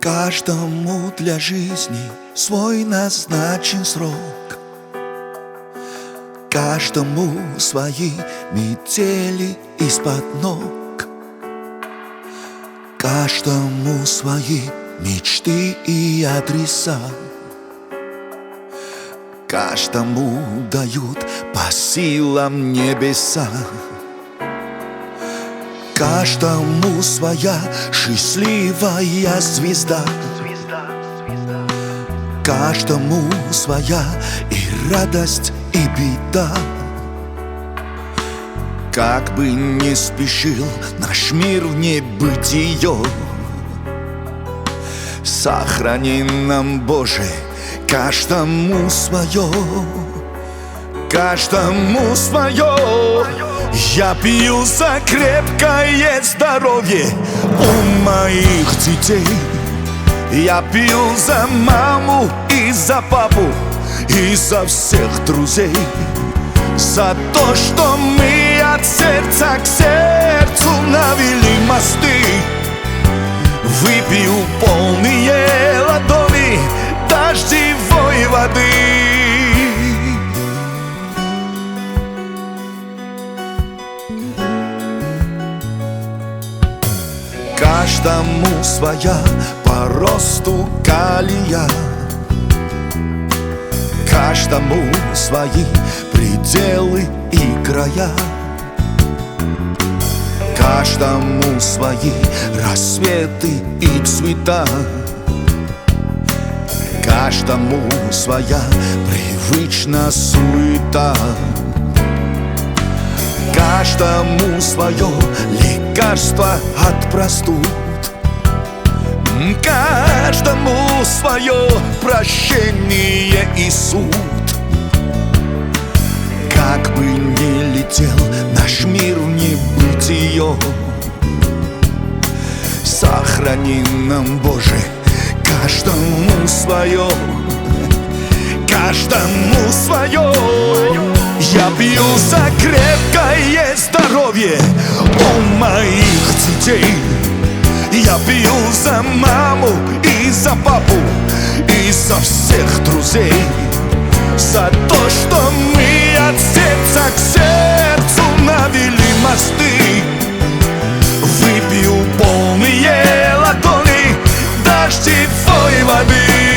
Каждому для жизни свой назначен срок, каждому свои метели из-под ног, каждому свои мечты и адреса, каждому дают по силам небеса. Каждому своя счастливая звезда, каждому своя и радость, и беда. Как бы ни спешил наш мир в небытие, сохрани нам, Боже, каждому свое, каждому свое. Я пью за крепкое здоровье у моих детей. Я пью за маму и за папу и за всех друзей, за то, что мы от сердца к сердцу навели мосты. Выпью полные ладони дождевой воды. Каждому своя по росту колея, каждому свои пределы и края, каждому свои рассветы и цвета, каждому своя привычная суета, каждому свое лекарство от простуд, каждому свое прощение и суд. Как бы ни летел наш мир в небытие, сохрани нам, Боже, каждому свое, каждому свое. Я пью за крепкое здоровье у моих детей. Я пью за маму и за папу и за всех друзей, за то, что мы от сердца к сердцу навели мосты. Выпью полные ладони дождевой воды.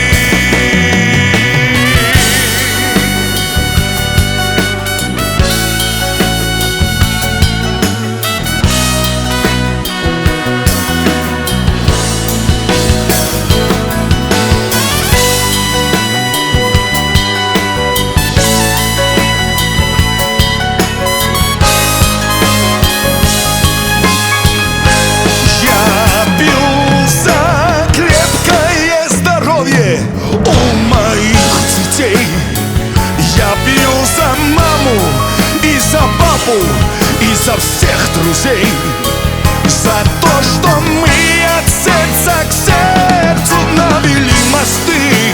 Я пью за маму и за папу и за всех друзей, за то, что мы от сердца к сердцу навели мосты.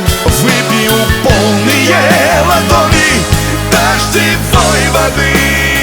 Выпью полные ладони дождевой воды.